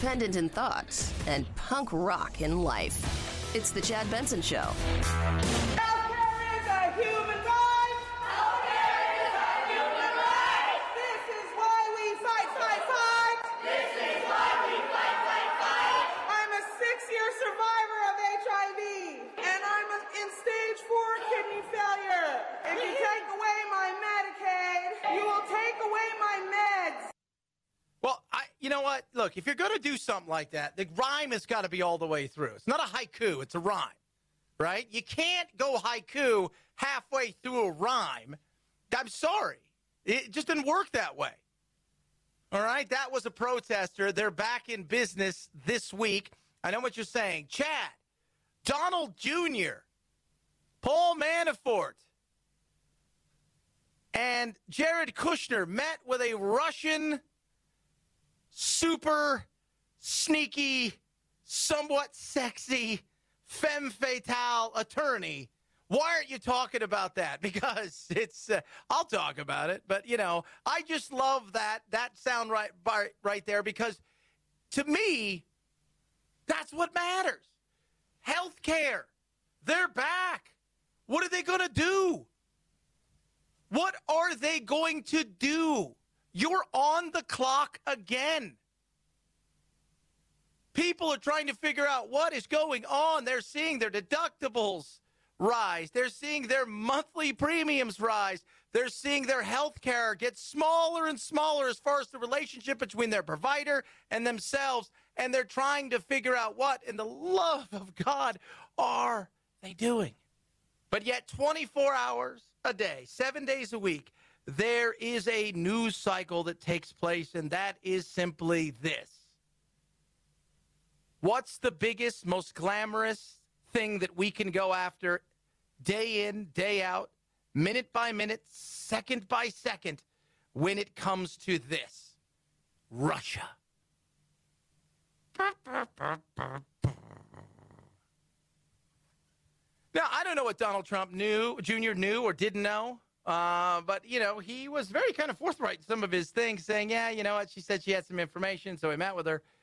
independent in thought, and punk rock in life. It's The Chad Benson Show. Healthcare is a human right. Healthcare is a human right. This is why we fight, fight, fight. This is why we fight, fight, fight. I'm a 6-year survivor of HIV, and I'm in stage 4 kidney failure. If you take away my Medicaid, you will take away my meds. Well, you know what? Look, if you're going to do something like that, the rhyme has got to be all the way through. It's not a haiku. It's a rhyme, right? You can't go haiku halfway through a rhyme. I'm sorry. It just didn't work that way. All right? That was a protester. They're back in business this week. I know what you're saying. Chad, Donald Jr., Paul Manafort, and Jared Kushner met with a Russian super sneaky, somewhat sexy, femme fatale attorney. Why aren't you talking about that? Because it's, I'll talk about it, but, you know, I just love that sound right there, because to me, that's what matters. Healthcare. They're back. What are they going to do? What are they going to do? You're on the clock again. People are trying to figure out what is going on. They're seeing their deductibles rise. They're seeing their monthly premiums rise. They're seeing their health care get smaller and smaller as far as the relationship between their provider and themselves. And they're trying to figure out what in the love of God are they doing. But yet 24 hours a day, 7 days a week, there is a news cycle that takes place, and that is simply this. What's the biggest, most glamorous thing that we can go after day in, day out, minute by minute, second by second, when it comes to this? Russia. Now, I don't know what Donald Trump Jr. knew or didn't know. But, you know, he was very kind of forthright in some of his things, saying, yeah, you know what, she said she had some information, so he met with her.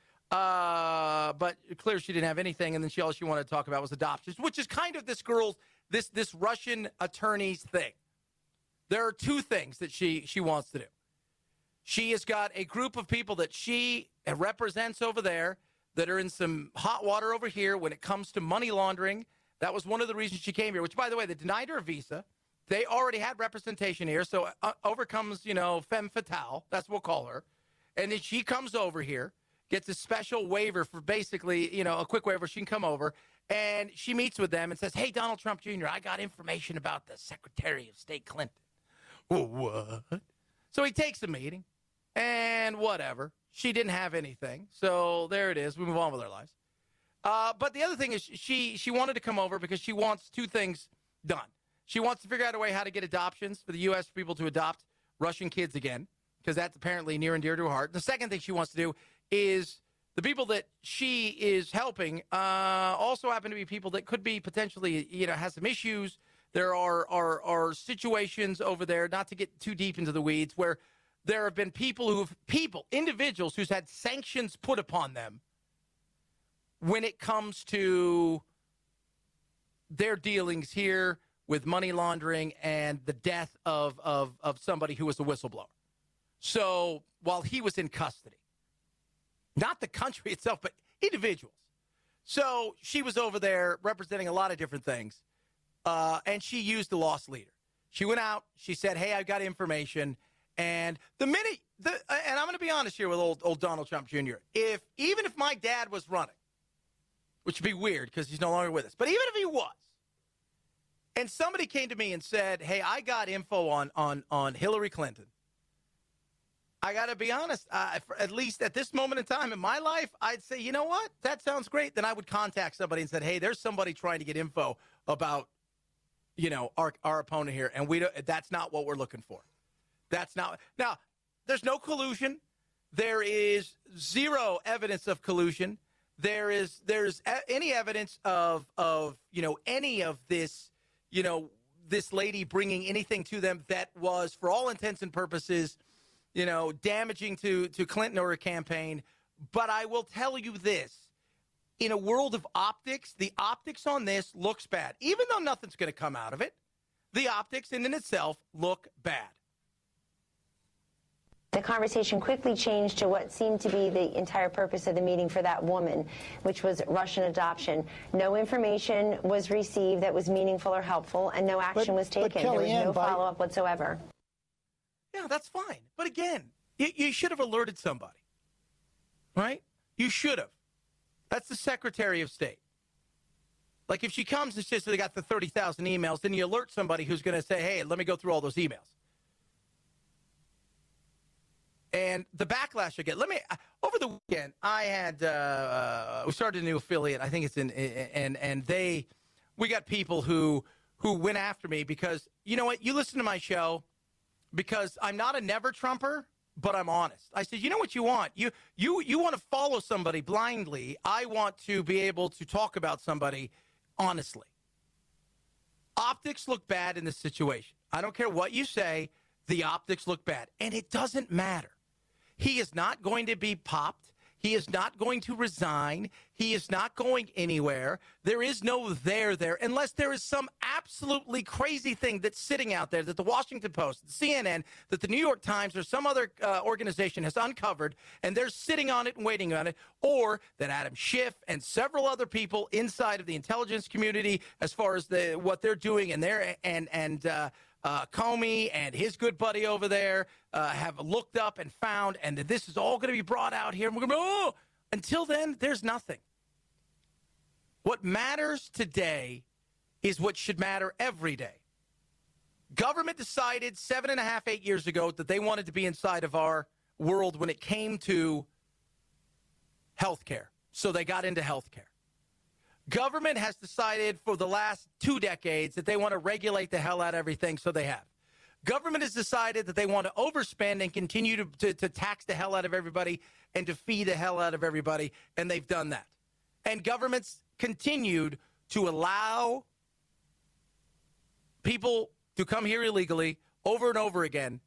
But clear she didn't have anything, and then all she wanted to talk about was adoptions, which is kind of this girl's, this Russian attorney's thing. There are two things that she wants to do. She has got a group of people that she represents over there that are in some hot water over here when it comes to money laundering. That was one of the reasons she came here, which, by the way, they denied her a visa. They already had representation here, so overcomes, you know, femme fatale. That's what we'll call her. And then she comes over here, gets a special waiver for basically, you know, a quick waiver. She can come over, and she meets with them and says, hey, Donald Trump Jr., I got information about the Secretary of State Clinton. What? So he takes the meeting, and whatever. She didn't have anything, so there it is. We move on with our lives. But the other thing is she wanted to come over because she wants two things done. She wants to figure out a way how to get adoptions for the U.S. people to adopt Russian kids again, because that's apparently near and dear to her heart. The second thing she wants to do is the people that she is helping also happen to be people that could be potentially, you know, has some issues. There are situations over there, not to get too deep into the weeds, where there have been individuals who's had sanctions put upon them when it comes to their dealings here with money laundering and the death of somebody who was a whistleblower. So while he was in custody, not the country itself, but individuals. So she was over there representing a lot of different things, and she used the lost leader. She went out, she said, hey, I've got information, and and I'm going to be honest here with old Donald Trump Jr., even if my dad was running, which would be weird because he's no longer with us, but even if he was, and somebody came to me and said, hey, I got info on Hillary Clinton, I got to be honest, at least at this moment in time in my life, I'd say, you know what? That sounds great. Then I would contact somebody and said, hey, there's somebody trying to get info about, you know, our opponent here, and that's not what we're looking for. That's not. Now, there's no collusion. There is zero evidence of collusion. There's any evidence of you know, any of this, you know, this lady bringing anything to them that was, for all intents and purposes, you know, damaging to Clinton or her campaign, But I will tell you this. In a world of optics, the optics on this looks bad. Even though nothing's going to come out of it, the optics in and itself look bad. The conversation quickly changed to what seemed to be the entire purpose of the meeting for that woman, which was Russian adoption. No information was received that was meaningful or helpful, and no action was taken. There was no follow-up whatsoever. Yeah, that's fine. But again, you should have alerted somebody, right? You should have. That's the Secretary of State. Like if she comes and says they got the 30,000 emails, then you alert somebody who's going to say, hey, let me go through all those emails. And the backlash I get, over the weekend, I had, we started a new affiliate. I think it's we got people who went after me because, you know what, you listen to my show because I'm not a never Trumper, but I'm honest. I said, you know what you want? You want to follow somebody blindly. I want to be able to talk about somebody honestly. Optics look bad in this situation. I don't care what you say. The optics look bad. And it doesn't matter. He is not going to be popped. He is not going to resign. He is not going anywhere. There is no there unless there is some absolutely crazy thing that's sitting out there that the Washington Post, the CNN, that the New York Times or some other organization has uncovered, and they're sitting on it and waiting on it, or that Adam Schiff and several other people inside of the intelligence community, as far as what they're doing and Comey and his good buddy over there have looked up and found, and that this is all going to be brought out here. And we're going to until then, there's nothing. What matters today is what should matter every day. Government decided 7.5, 8 years ago that they wanted to be inside of our world when it came to health care. So they got into health care. Government has decided for the last 2 decades that they want to regulate the hell out of everything, so they have. Government has decided that they want to overspend and continue to tax the hell out of everybody and to feed the hell out of everybody, and they've done that. And governments continued to allow people to come here illegally over and over again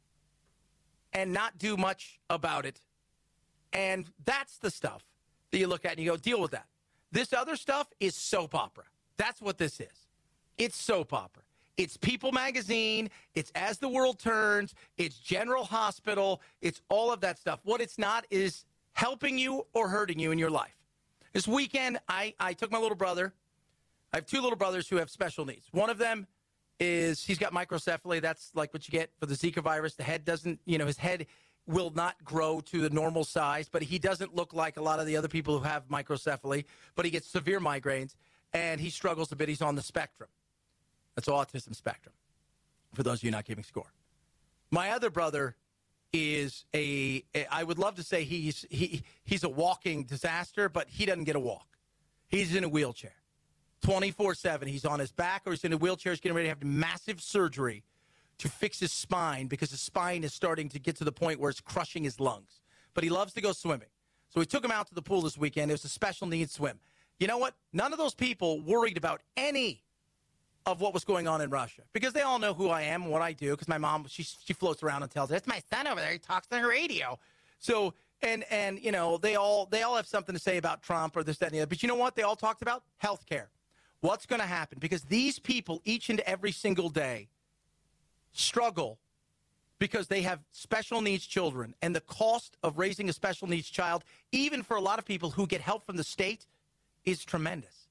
and not do much about it. And that's the stuff that you look at and you go, deal with that. This other stuff is soap opera. That's what this is. It's soap opera. It's People Magazine. It's As the World Turns. It's General Hospital. It's all of that stuff. What it's not is helping you or hurting you in your life. This weekend, I took my little brother. I have 2 little brothers who have special needs. One of them he's got microcephaly. That's like what you get for the Zika virus. The head doesn't, his head will not grow to the normal size, but he doesn't look like a lot of the other people who have microcephaly, but he gets severe migraines, and he struggles a bit. He's on the spectrum. That's autism spectrum, for those of you not keeping score. My other brother is I would love to say he's a walking disaster, but he doesn't get a walk. He's in a wheelchair. 24/7. He's on his back or he's in a wheelchair. He's getting ready to have massive surgery to fix his spine because his spine is starting to get to the point where it's crushing his lungs. But he loves to go swimming. So we took him out to the pool this weekend. It was a special needs swim. You know what? None of those people worried about any of what was going on in Russia because they all know who I am and what I do because my mom, she floats around and tells her, that's my son over there. He talks on the radio. So, and they all have something to say about Trump or this, that, and the other. But you know what? They all talked about health care. What's going to happen? Because these people each and every single day struggle because they have special needs children, and the cost of raising a special needs child, even for a lot of people who get help from the state, is tremendous.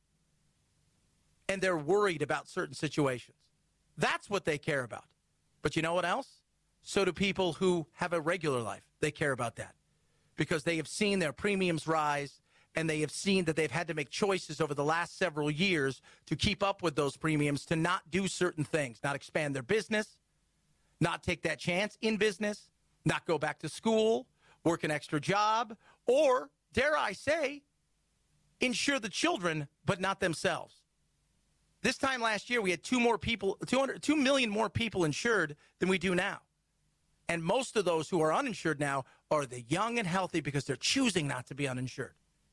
And they're worried about certain situations. That's what they care about. But you know what else? So do people who have a regular life. They care about that because they have seen their premiums rise, and they have seen that they've had to make choices over the last several years to keep up with those premiums, to not do certain things, not expand their business, not take that chance in business, not go back to school, work an extra job, or, dare I say, insure the children, but not themselves. This time last year, we had 2 million more people insured than we do now. And most of those who are uninsured now are the young and healthy because they're choosing not to be uninsured.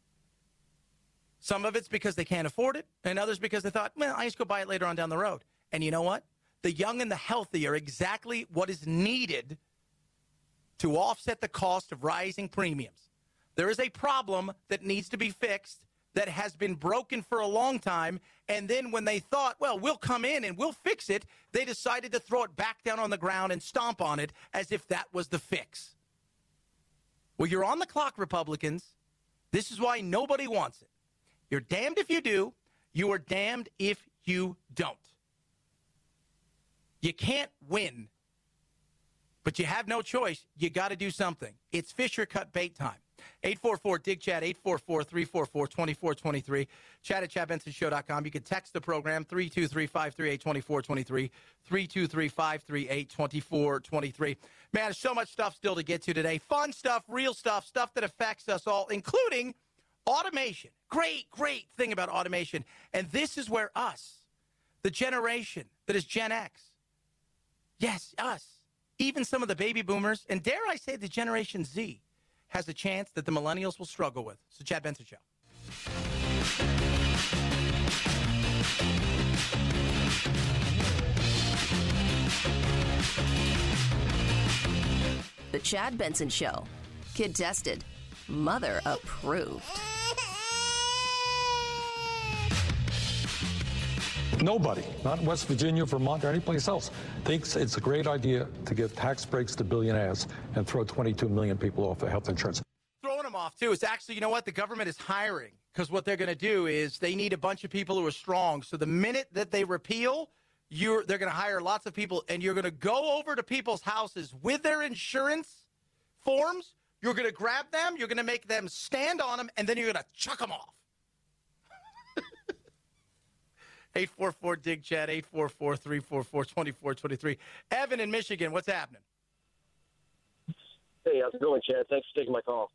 Some of it's because they can't afford it, and others because they thought, well, I just go buy it later on down the road. And you know what? The young and the healthy are exactly what is needed to offset the cost of rising premiums. There is a problem that needs to be fixed that has been broken for a long time. And then when they thought, well, we'll come in and we'll fix it, they decided to throw it back down on the ground and stomp on it as if that was the fix. Well, you're on the clock, Republicans. This is why nobody wants it. You're damned if you do. You are damned if you don't. You can't win, but you have no choice. You got to do something. It's Fisher cut bait time. 844-DIG-CHAT, 844-344-2423. Chat at ChatBensonShow.com. You can text the program, 323-538-2423, 323-538-2423. Man, there's so much stuff still to get to today. Fun stuff, real stuff, stuff that affects us all, including automation. Great, great thing about automation. And this is where us, the generation that is Gen X, yes, us, even some of the baby boomers, and dare I say the Generation Z, has a chance that the millennials will struggle with. It's the Chad Benson Show. The Chad Benson Show. Kid tested. Mother approved. Nobody, not in West Virginia, Vermont, or anyplace else, thinks it's a great idea to give tax breaks to billionaires and throw 22 million people off of health insurance. Throwing them off, too. It's actually, you know what? The government is hiring because what they're going to do is they need a bunch of people who are strong. So the minute that they repeal, they're going to hire lots of people, and you're going to go over to people's houses with their insurance forms. You're going to grab them. You're going to make them stand on them, and then you're going to chuck them off. 844-DIG-CHAT, 844-344-2423. Evan in Michigan, what's happening? Hey, how's it going, Chad? Thanks for taking my call.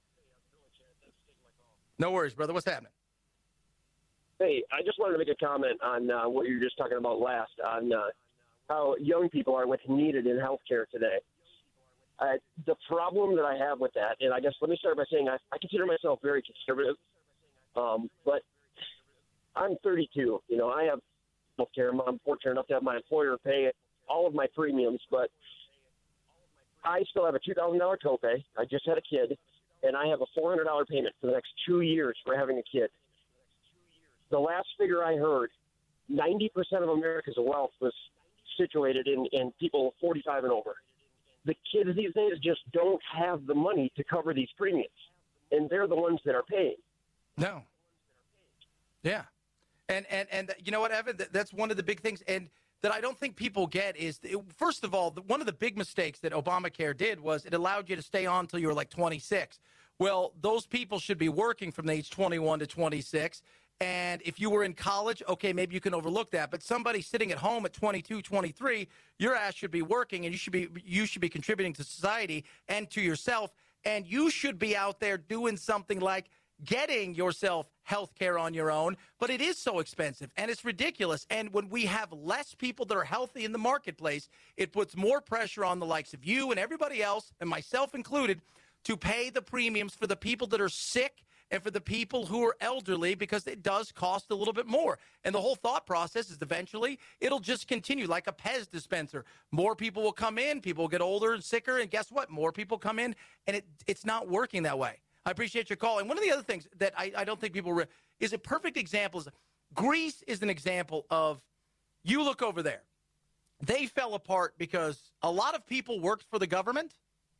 No worries, brother. What's happening? Hey, I just wanted to make a comment on what you were just talking about last, on how young people are what's needed in healthcare today. The problem that I have with that, and I guess let me start by saying I consider myself very conservative, but I'm 32. You know, I have health care. I'm fortunate enough to have my employer pay all of my premiums, but I still have a $2,000 copay. I just had a kid, and I have a $400 payment for the next 2 years for having a kid. The last figure I heard, 90% of America's wealth was situated in people 45 and over. The kids these days just don't have the money to cover these premiums, and they're the ones that are paying. No. Yeah. And you know what, Evan? That's one of the big things, and that I don't think people get is, first of all, one of the big mistakes that Obamacare did was it allowed you to stay on until you were like 26. Well, those people should be working from the age 21 to 26. And if you were in college, okay, maybe you can overlook that. But somebody sitting at home at 22, 23, your ass should be working, and you should be contributing to society and to yourself. And you should be out there doing something like getting yourself health care on your own. But it is so expensive, and it's ridiculous. And when we have less people that are healthy in the marketplace, it puts more pressure on the likes of you and everybody else, and myself included, to pay the premiums for the people that are sick and for the people who are elderly, because it does cost a little bit more. And the whole thought process is eventually it'll just continue like a Pez dispenser. More people will come in, people will get older and sicker, and guess what? More people come in, and it's not working that way. I appreciate your call. And one of the other things that I don't think people is a perfect example is Greece is an example of, you look over there. They fell apart because a lot of people worked for the government,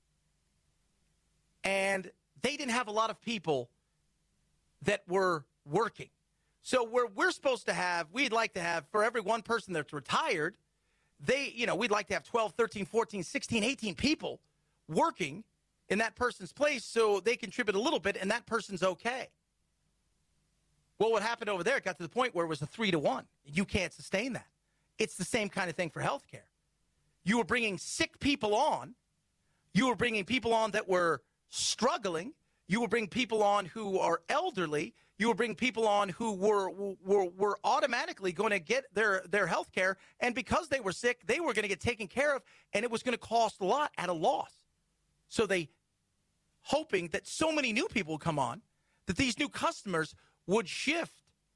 and they didn't have a lot of people that were working. So we're supposed to have, we'd like to have, for every one person that's retired, we'd like to have 12, 13, 14, 16, 18 people working in that person's place so they contribute a little bit and that person's okay. Well, what happened over there, it got to the point where it was a 3-to-1. You can't sustain that. It's the same kind of thing for healthcare. You were bringing sick people on. You were bringing people on that were struggling. You will bring people on who are elderly. You will bring people on who were automatically going to get their health care. And because they were sick, they were going to get taken care of, and it was going to cost a lot at a loss. So they, hoping that so many new people would come on, that these new customers would shift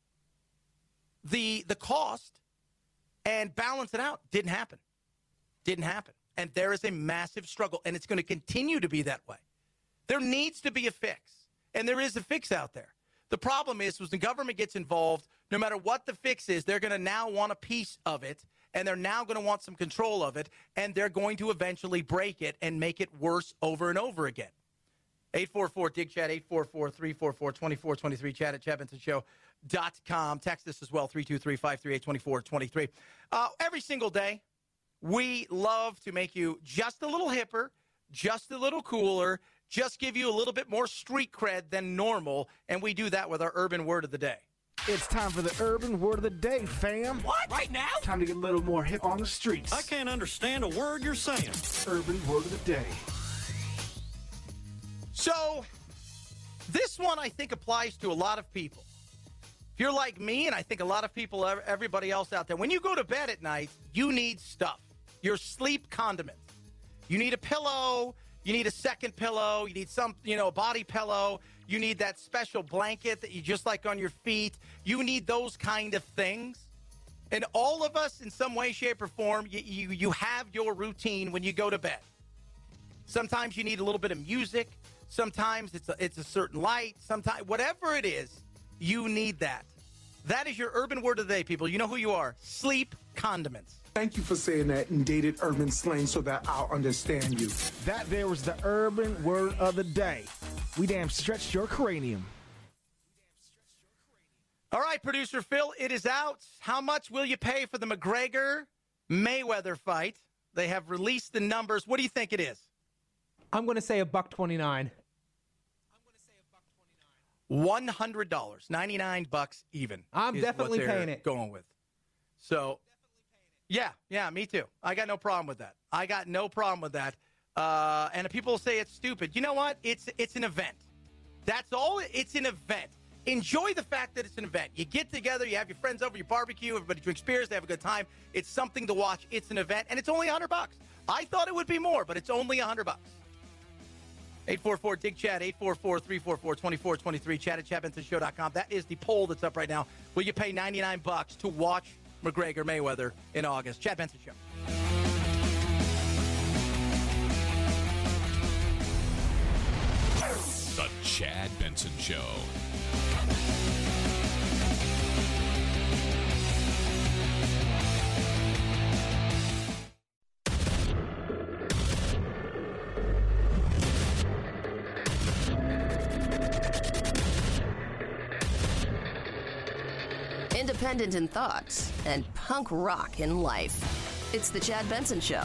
the cost and balance it out. Didn't happen. And there is a massive struggle, and it's going to continue to be that way. There needs to be a fix, and there is a fix out there. The problem is when the government gets involved, no matter what the fix is, they're going to now want a piece of it, and they're now going to want some control of it, and they're going to eventually break it and make it worse over and over again. 844-DIG-CHAT, 844-344-2423, chat at chadbensonshow.com. Text us as well, 323-538-2423. Every single day, we love to make you just a little hipper, just a little cooler, just give you a little bit more street cred than normal, and we do that with our urban word of the day. It's time for the urban word of the day, fam. What? Right now? Time to get a little more hip on the streets. I can't understand a word you're saying. Urban word of the day. So, this one I think applies to a lot of people. If you're like me, and I think a lot of people, everybody else out there, when you go to bed at night, you need stuff. Your sleep condiments. You need a pillow. You need a second pillow. You need some, a body pillow. You need that special blanket that you just like on your feet. You need those kind of things. And all of us, in some way, shape, or form, you have your routine when you go to bed. Sometimes you need a little bit of music. Sometimes it's a certain light. Sometimes, whatever it is, you need that. That is your urban word of the day, people. You know who you are. Sleep condiments. Thank you for saying that in dated urban slang so that I'll understand you. That there was the urban word of the day. We damn stretched your cranium. All right, producer Phil, it is out. How much will you pay for the McGregor-Mayweather fight? They have released the numbers. What do you think it is? I'm going to say $129. $100, $99 even. I'm definitely paying it. Going with. So, yeah, me too. I got no problem with that. And people say it's stupid. You know what? It's an event. That's all. It's an event. Enjoy the fact that it's an event. You get together, you have your friends over, you barbecue, everybody drinks beers, they have a good time. It's something to watch. It's an event, and it's only $100. I thought it would be more, but it's only $100. 844-DIG-CHAT, 844-344-2423, chat at chadbensonshow.com. That is the poll that's up right now. Will you pay $99 to watch McGregor-Mayweather in August? Chad Benson Show. The Chad Benson Show. Independent in thoughts and punk rock in life. It's the Chad Benson Show.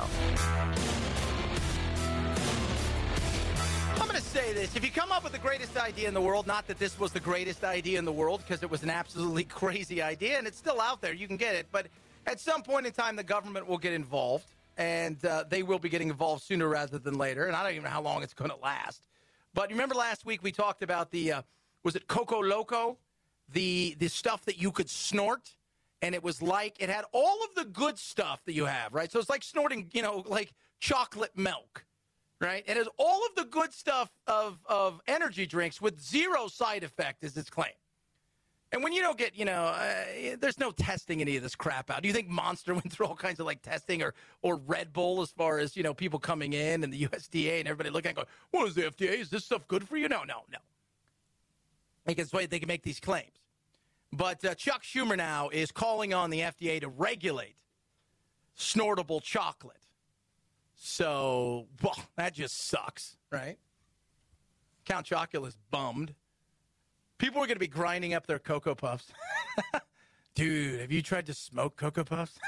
I'm going to say this. If you come up with the greatest idea in the world, not that this was the greatest idea in the world, because it was an absolutely crazy idea, and it's still out there. You can get it. But at some point in time, the government will get involved, and they will be getting involved sooner rather than later. And I don't even know how long it's going to last. But remember last week we talked about the, was it Coco Loco? The stuff that you could snort, and it was like, it had all of the good stuff that you have, right? So it's like snorting, like chocolate milk, right? It has all of the good stuff of energy drinks with zero side effect, is its claim. And when you don't get, there's no testing any of this crap out. Do you think Monster went through all kinds of like testing or Red Bull as far as, people coming in and the USDA and everybody looking at going, what is the FDA? Is this stuff good for you? No. Because they can make these claims. But Chuck Schumer now is calling on the FDA to regulate snortable chocolate. So, well, that just sucks, right? Count Chocula's bummed. People are going to be grinding up their Cocoa Puffs. Dude, have you tried to smoke Cocoa Puffs?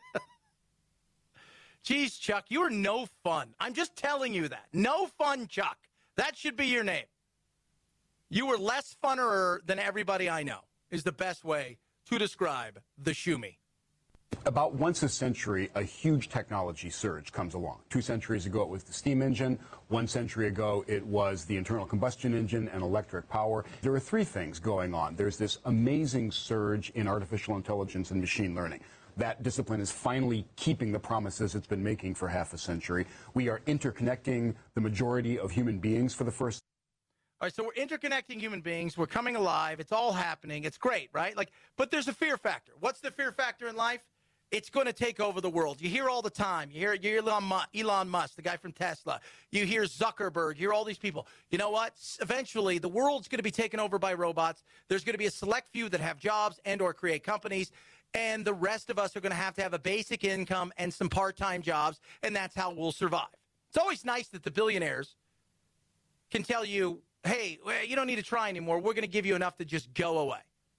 Jeez, Chuck, you are no fun. I'm just telling you that. No fun, Chuck. That should be your name. You were less funner than everybody I know, is the best way to describe the Schumi. About once a century, a huge technology surge comes along. 2 centuries ago, it was the steam engine. 1 century ago, it was the internal combustion engine and electric power. There are 3 things going on. There's this amazing surge in artificial intelligence and machine learning. That discipline is finally keeping the promises it's been making for half a century. We are interconnecting the majority of human beings for the first time. All right, so we're interconnecting human beings. We're coming alive. It's all happening. It's great, right? But there's a fear factor. What's the fear factor in life? It's going to take over the world. You hear all the time. You hear Elon Musk, the guy from Tesla. You hear Zuckerberg. You hear all these people. You know what? Eventually, the world's going to be taken over by robots. There's going to be a select few that have jobs and or create companies. And the rest of us are going to have a basic income and some part-time jobs. And that's how we'll survive. It's always nice that the billionaires can tell you, hey, you don't need to try anymore. We're going to give you enough to just go away.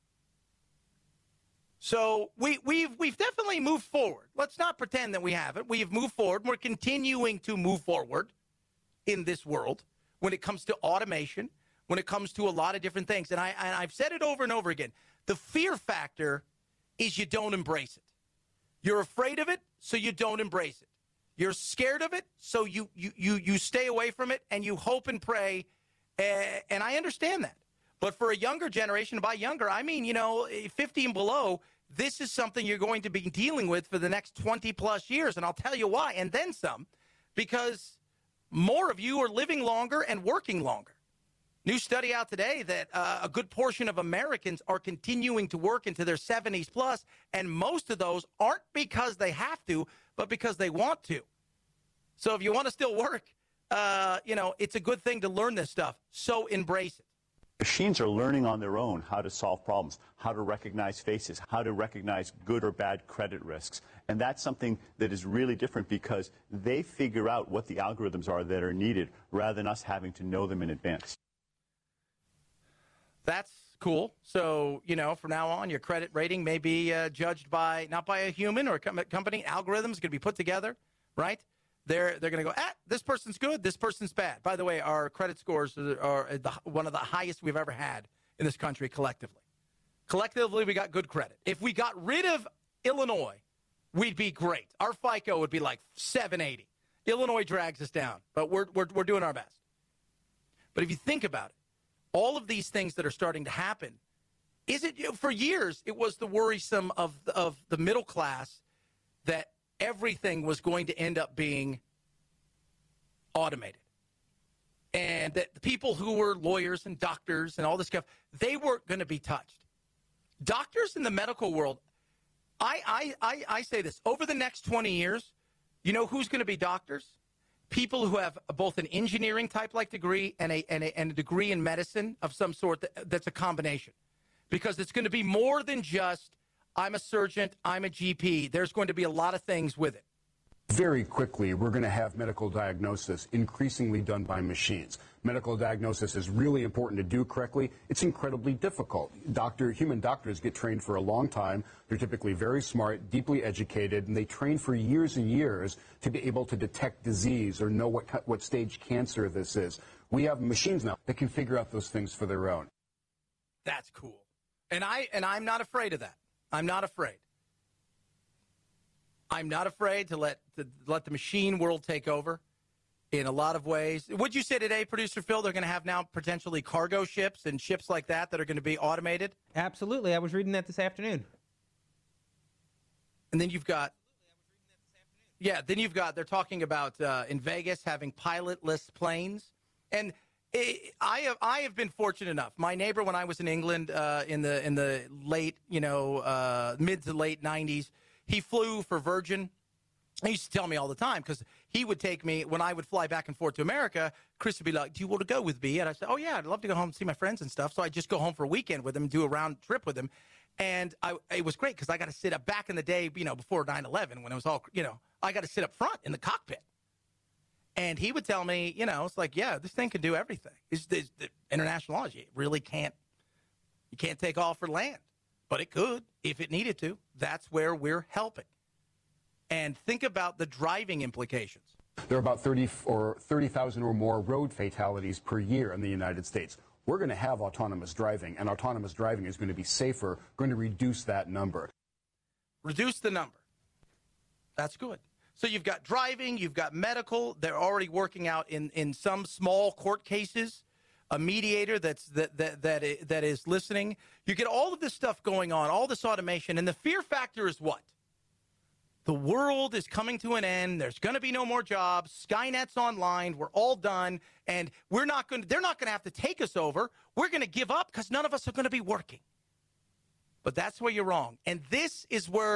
So we've definitely moved forward. Let's not pretend that we haven't. We have moved forward. We're continuing to move forward in this world when it comes to automation, when it comes to a lot of different things. And I've said it over and over again. The fear factor is you don't embrace it. You're afraid of it, so you don't embrace it. You're scared of it, so you stay away from it, and you hope and pray. And I understand that. But for a younger generation, by younger, I mean, 50 and below, this is something you're going to be dealing with for the next 20-plus years. And I'll tell you why, and then some, because more of you are living longer and working longer. New study out today that a good portion of Americans are continuing to work into their 70s plus, and most of those aren't because they have to, but because they want to. So if you want to still work, it's a good thing to learn this stuff. So embrace it. Machines are learning on their own how to solve problems, how to recognize faces, how to recognize good or bad credit risks. And that's something that is really different because they figure out what the algorithms are that are needed rather than us having to know them in advance. That's cool. So, from now on, your credit rating may be judged not by a human or a company. Algorithms going to be put together, right? They're going to go, this person's good, this person's bad. By the way, our credit scores are one of the highest we've ever had in this country collectively. Collectively, we got good credit. If we got rid of Illinois, we'd be great. Our FICO would be like 780. Illinois drags us down, but we're doing our best. But if you think about it, all of these things that are starting to happen, for years, it was the worrisome of the middle class that everything was going to end up being automated. And that the people who were lawyers and doctors and all this stuff, they weren't going to be touched. Doctors in the medical world, I say this, over the next 20 years, you know who's going to be doctors? People who have both an engineering type-like degree and a degree in medicine of some sort that's a combination. Because it's going to be more than just, I'm a surgeon, I'm a GP. There's going to be a lot of things with it. Very quickly, we're going to have medical diagnosis increasingly done by machines. Medical diagnosis is really important to do correctly. It's incredibly difficult. Human doctors get trained for a long time. They're typically very smart, deeply educated, and they train for years and years to be able to detect disease or know what stage cancer this is. We have machines now that can figure out those things for their own. That's cool. And I'm not afraid of that. I'm not afraid. I'm not afraid to let the machine world take over in a lot of ways. Would you say today, Producer Phil, they're going to have now potentially cargo ships and ships like that are going to be automated? Absolutely. I was reading that this afternoon. And then you've got, they're talking about in Vegas having pilotless planes. And I have been fortunate enough. My neighbor, when I was in England in the late, mid to late 90s, he flew for Virgin. He used to tell me all the time because he would take me when I would fly back and forth to America. Chris would be like, do you want to go with me? And I said, oh, yeah, I'd love to go home and see my friends and stuff. So I'd just go home for a weekend with him, do a round trip with him. And it was great because I got to sit up back in the day, before 9/11 when it was all, I got to sit up front in the cockpit. And he would tell me, it's like, yeah, this thing can do everything. It's the international law. It really can't. You can't take off or land. But it could if it needed to. That's where we're helping. And think about the driving implications. There are about 30,000 or more road fatalities per year in the United States. We're going to have autonomous driving, and autonomous driving is going to be safer, going to reduce that number. Reduce the number. That's good. So you've got driving, you've got medical. They're already working out in some small court cases. A mediator that is listening. You get all of this stuff going on, all this automation, and the fear factor is what? The world is coming to an end. There's going to be no more jobs. Skynet's online. We're all done, and they're not going to have to take us over. We're going to give up because none of us are going to be working. But that's where you're wrong, and this is where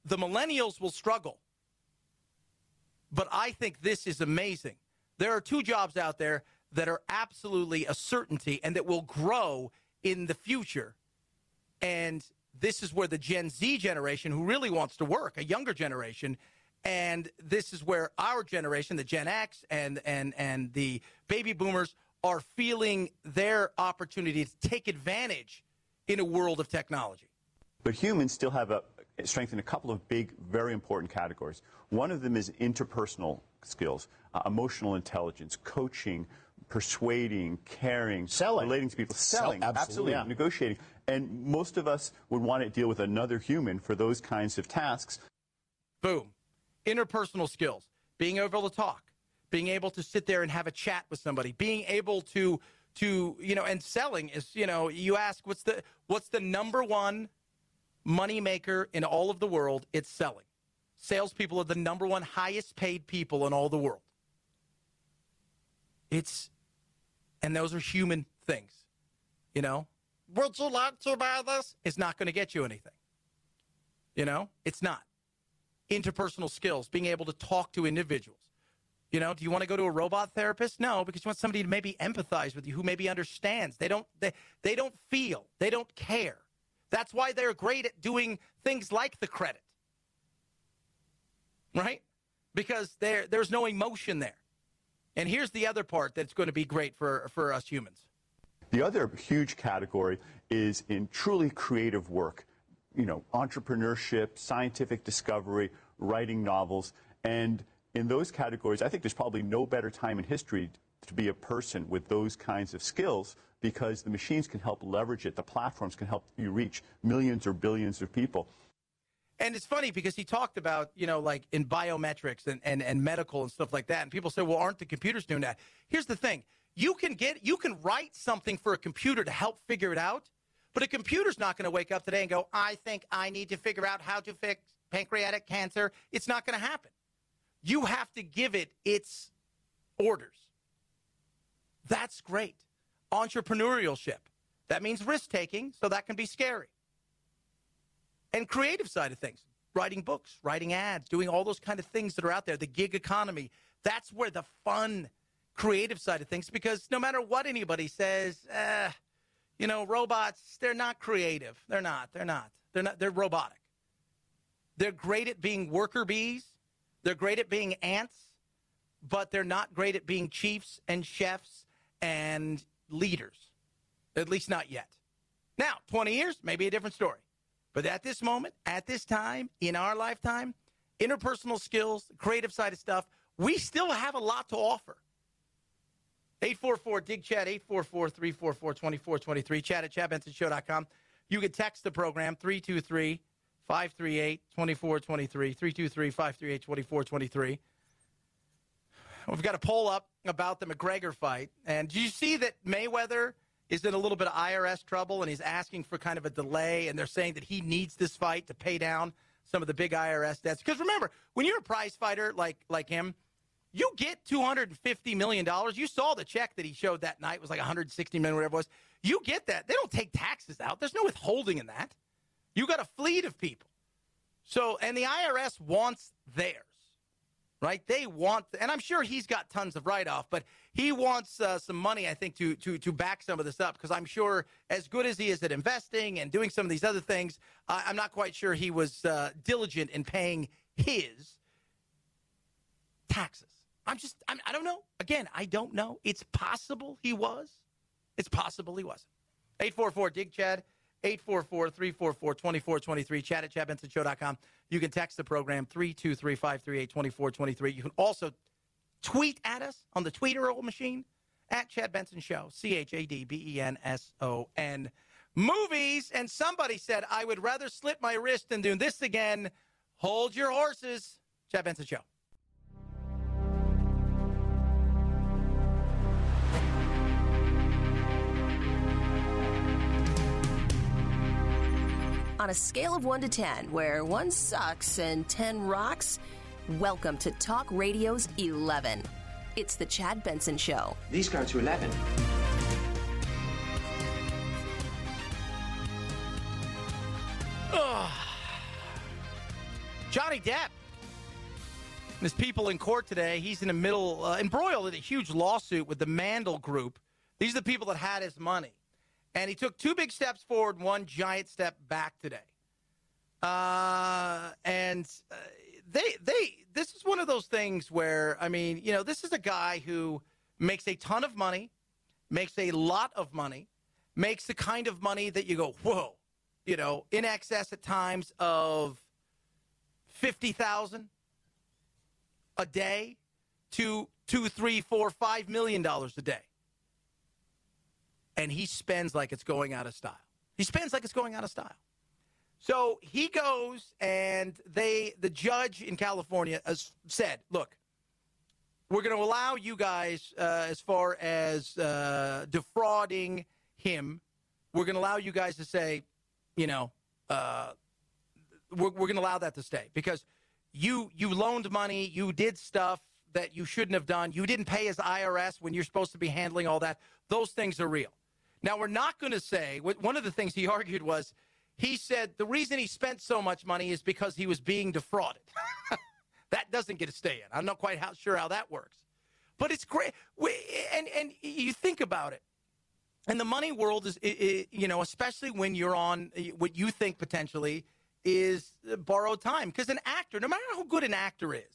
the millennials will struggle. But I think this is amazing. There are 2 jobs out there that are absolutely a certainty and that will grow in the future. And this is where the Gen Z generation, who really wants to work, a younger generation, and this is where our generation, the Gen X and the baby boomers, are feeling their opportunity to take advantage in a world of technology. But humans still have a strength in a couple of big, very important categories. One of them is interpersonal skills, emotional intelligence, coaching, persuading, caring, relating to people, selling, absolutely, yeah. negotiating. And most of us would want to deal with another human for those kinds of tasks. Boom. Interpersonal skills, being able to talk, being able to sit there and have a chat with somebody, being able to and selling is, you ask what's the number one money maker in all of the world? It's selling. Salespeople are the number one highest paid people in all the world. And those are human things, Would you like to buy this? It's not going to get you anything. It's not. Interpersonal skills, being able to talk to individuals. Do you want to go to a robot therapist? No, because you want somebody to maybe empathize with you, who maybe understands. They don't feel. They don't care. That's why they're great at doing things like the credit. Right? Because there's no emotion there. And here's the other part that's going to be great for us humans. The other huge category is in truly creative work, entrepreneurship, scientific discovery, writing novels. And in those categories, I think there's probably no better time in history to be a person with those kinds of skills, because the machines can help leverage it. The platforms can help you reach millions or billions of people. And it's funny because he talked about, like in biometrics and medical and stuff like that. And people say, well, aren't the computers doing that? Here's the thing. You can write something for a computer to help figure it out, but a computer's not going to wake up today and go, I think I need to figure out how to fix pancreatic cancer. It's not going to happen. You have to give it its orders. That's great. Entrepreneurship. That means risk-taking, so that can be scary. And creative side of things, writing books, writing ads, doing all those kind of things that are out there, the gig economy. That's where the fun, creative side of things, because no matter what anybody says, robots, they're not creative. They're not. They're robotic. They're great at being worker bees. They're great at being ants, but they're not great at being chiefs and chefs and leaders, at least not yet. Now, 20 years, maybe a different story. But at this moment, at this time, in our lifetime, interpersonal skills, the creative side of stuff, we still have a lot to offer. 844-DIG-CHAT, 844-344-2423, chat at chadbensonshow.com. You can text the program, 323-538-2423, 323-538-2423. We've got a poll up about the McGregor fight. And do you see that Mayweather is in a little bit of IRS trouble, and he's asking for kind of a delay, and they're saying that he needs this fight to pay down some of the big IRS debts? Because remember, when you're a prize fighter like him, you get $250 million. You saw the check that he showed that night. It was like $160 million, whatever it was. You get that. They don't take taxes out. There's no withholding in that. You got a fleet of people. So, and the IRS wants theirs, right? They want, and I'm sure he's got tons of write-off, but he wants some money, I think, to back some of this up, because I'm sure as good as he is at investing and doing some of these other things, I'm not quite sure he was diligent in paying his taxes. I don't know. Again, I don't know. It's possible he was. It's possible he wasn't. 844-DIG-CHAD, 844-344-2423, chat at chadbensonshow.com. You can text the program, 323-538-2423. You can also tweet at us on the tweeter machine, at Chad Benson Show, ChadBenson. Movies, and somebody said, I would rather slit my wrist than do this again. Hold your horses. Chad Benson Show. On a scale of 1 to 10, where 1 sucks and 10 rocks, welcome to Talk Radio's 11. It's the Chad Benson Show. These go to 11. Johnny Depp. There's people in court today. He's in the middle, embroiled in a huge lawsuit with the Mandel Group. These are the people that had his money. And he took 2 big steps forward, 1 giant step back today. This is one of those things where, I mean, you know, this is a guy who makes a ton of money, makes a lot of money, makes the kind of money that you go, whoa, you know, in excess at times of $50,000 a day to $2, $3, $4, $5 million a day. And he spends like it's going out of style. He spends like it's going out of style. So he goes, and the judge in California has said, look, we're going to allow you guys, as far as defrauding him, we're going to allow you guys to say, you know, we're going to allow that to stay because you loaned money, you did stuff that you shouldn't have done, you didn't pay his IRS when you're supposed to be handling all that. Those things are real. Now, we're not going to say, one of the things he argued was, he said the reason he spent so much money is because he was being defrauded. That doesn't get a stay in. I'm not quite sure how that works. But it's great. And you think about it. And the money world is, you know, especially when you're on what you think potentially is borrowed time. Because an actor, no matter how good an actor is,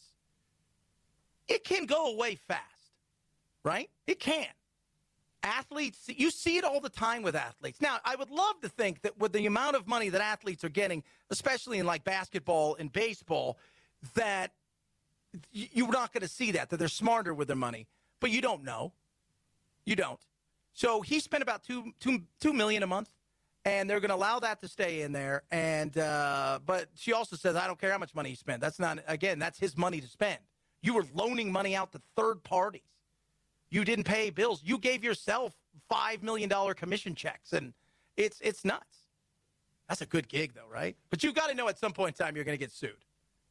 it can go away fast, right? It can. Athletes, you see it all the time with athletes. Now, I would love to think that with the amount of money that athletes are getting, especially in like basketball and baseball, that you're not going to see that they're smarter with their money. But you don't know. You don't. So he spent about $2 million a month, and they're going to allow that to stay in there. And but she also says, I don't care how much money he spent. That's not, again, that's his money to spend. You were loaning money out to third parties. You didn't pay bills. You gave yourself $5 million commission checks, and it's nuts. That's a good gig, though, right? But you've got to know at some point in time you're going to get sued.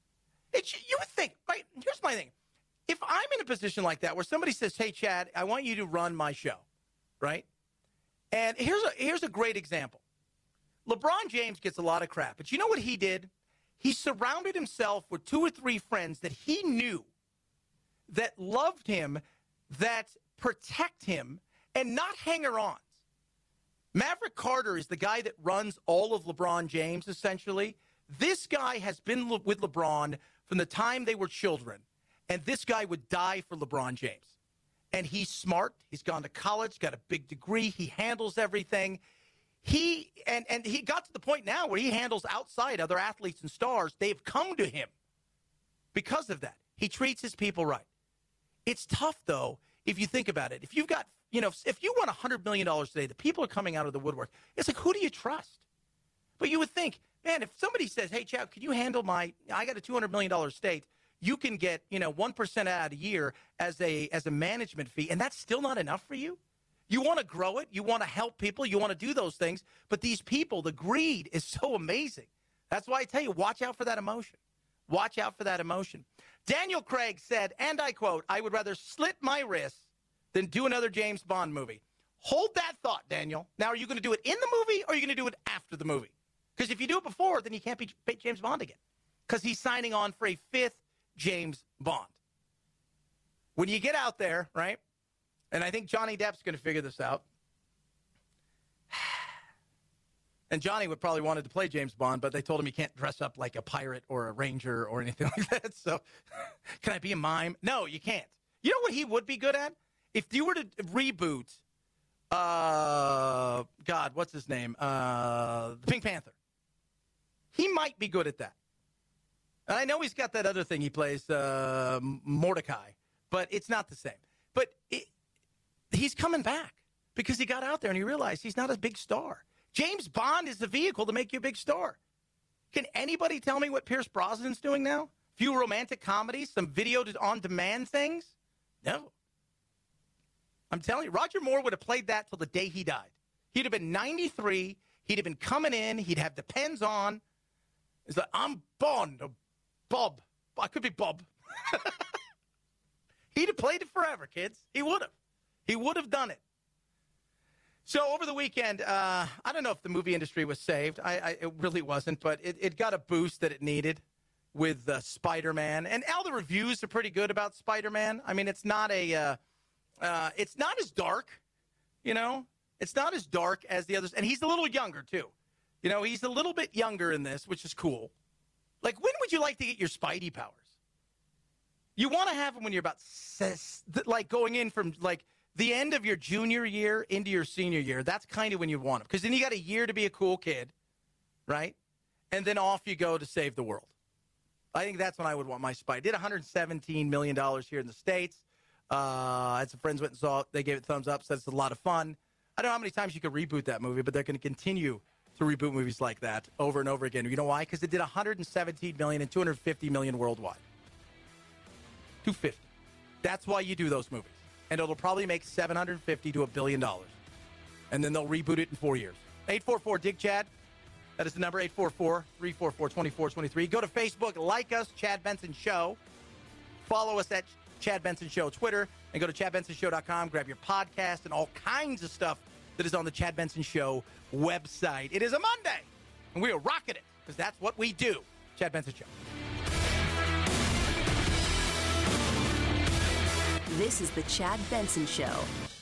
You would think, right? Here's my thing. If I'm in a position like that where somebody says, hey, Chad, I want you to run my show, right? And here's a great example. LeBron James gets a lot of crap, but you know what he did? He surrounded himself with 2 or 3 friends that he knew that loved him, that protect him, and not hanger-ons. Maverick Carter is the guy that runs all of LeBron James, essentially. This guy has been with LeBron from the time they were children, and this guy would die for LeBron James. And he's smart. He's gone to college, got a big degree. He handles everything. He got to the point now where he handles outside other athletes and stars. They've come to him because of that. He treats his people right. It's tough, though, if you think about it. If you've got, you know, if you want $100 million today, the people are coming out of the woodwork. It's like, who do you trust? But you would think, man, if somebody says, hey, Chad, can you handle I got a $200 million estate, you can get, you know, 1% out a year as a management fee, and that's still not enough for you? You want to grow it. You want to help people. You want to do those things. But these people, the greed is so amazing. That's why I tell you, watch out for that emotion. Watch out for that emotion. Daniel Craig said, and I quote, I would rather slit my wrists than do another James Bond movie. Hold that thought, Daniel. Now, are you going to do it in the movie or are you going to do it after the movie? Because if you do it before, then you can't be James Bond again. Because he's signing on for a 5th James Bond. When you get out there, right, and I think Johnny Depp's going to figure this out. And Johnny would probably wanted to play James Bond, but they told him he can't dress up like a pirate or a ranger or anything like that. So can I be a mime? No, you can't. You know what he would be good at? If you were to reboot, God, what's his name? The Pink Panther. He might be good at that. And I know he's got that other thing he plays, Mordecai, but it's not the same. But he's coming back because he got out there and he realized he's not a big star. James Bond is the vehicle to make you a big star. Can anybody tell me what Pierce Brosnan's doing now? Few romantic comedies, some video-on-demand things? No. I'm telling you, Roger Moore would have played that till the day he died. He'd have been 93. He'd have been coming in. He'd have the pens on. It's like, I'm Bond, or Bob. I could be Bob. He'd have played it forever, kids. He would have. He would have done it. So over the weekend, I don't know if the movie industry was saved. It really wasn't, but it got a boost that it needed. with Spider-Man, and all the reviews are pretty good about Spider-Man. I mean, it's not it's not as dark, you know. It's not as dark as the others, and he's a little younger too. You know, he's a little bit younger in this, which is cool. Like, when would you like to get your Spidey powers? You want to have them when you're about like going in from like the end of your junior year into your senior year. That's kind of when you want them, because then you got a year to be a cool kid, right? And then off you go to save the world. I think that's when I would want my Spidey. Did $117 million here in the States. I had some friends went and saw it. They gave it a thumbs up, said it's a lot of fun. I don't know how many times you could reboot that movie, but they're going to continue to reboot movies like that over and over again. You know why? Because it did $117 million and $250 million worldwide. 250. That's why you do those movies. And it'll probably make $750 to $1 billion. And then they'll reboot it in 4 years. 844-DIG-CHAD. That is the number, 844-344-2423. Go to Facebook, like us, Chad Benson Show. Follow us at Chad Benson Show Twitter. And go to ChadBensonShow.com. Grab your podcast and all kinds of stuff that is on the Chad Benson Show website. It is a Monday, and we are rocking it, because that's what we do. Chad Benson Show. This is the Chad Benson Show.